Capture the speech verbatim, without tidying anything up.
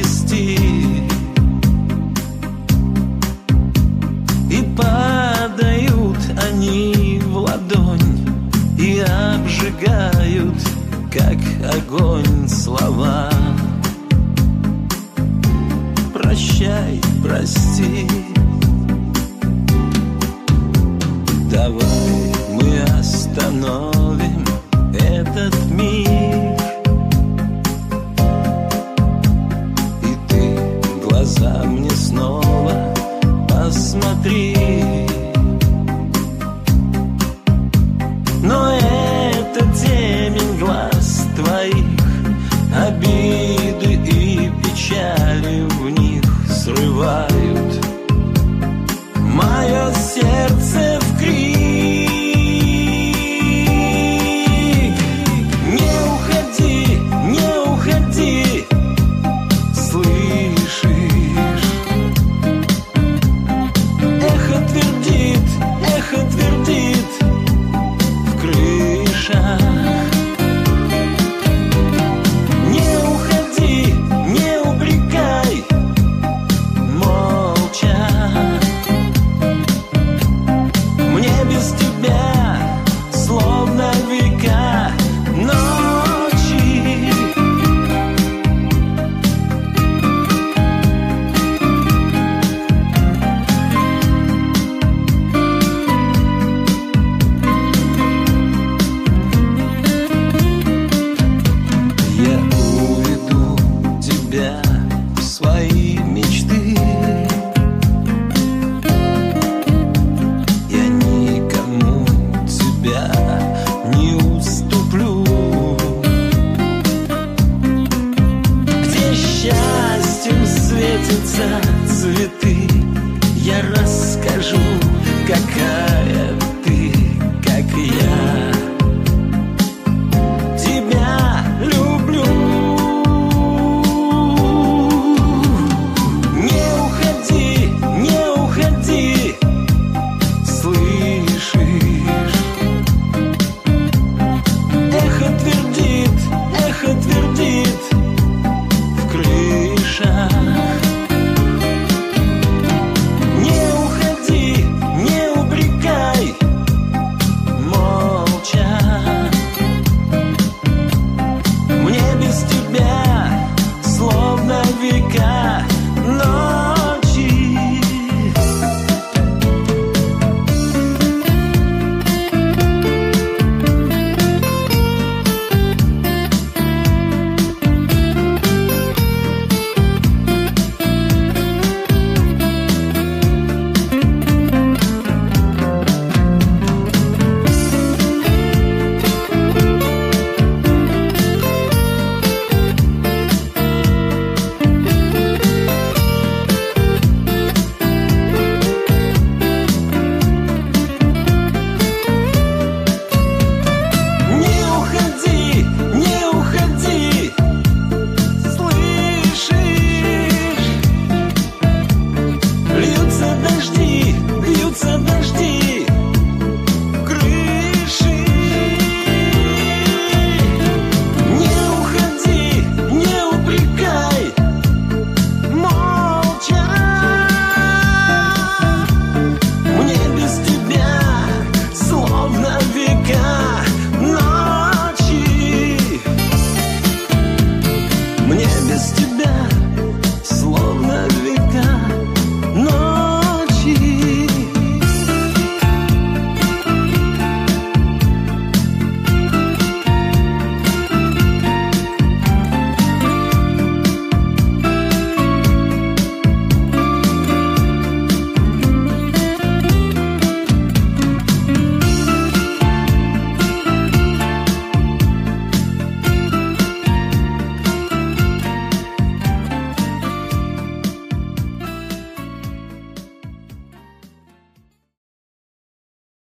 прости. И падают они в ладонь и обжигают, как огонь, слова. Прощай, прости. Давай мы остановим этот мир, и ты в глаза мне снова посмотри. Но это темень глаз твоих, обиды и печали в них срывают мое сердце в крик. Не уходи, не уходи, слышишь? Эхо твердит, эхо твердит в крышах. Не уходи, не упрекай, молча. Мне без тебя словно века ночи. Я уведу тебя в свои мечты. Я никому тебя не уступлю. Где счастьем светятся цветы, я расскажу, какая ты, как я. Тебя люблю. Не уходи, не уходи, слышишь? Эхо твердит, эхо твердит в крышах. Не уходи, не упрекай, молча. Мне без тебя словно века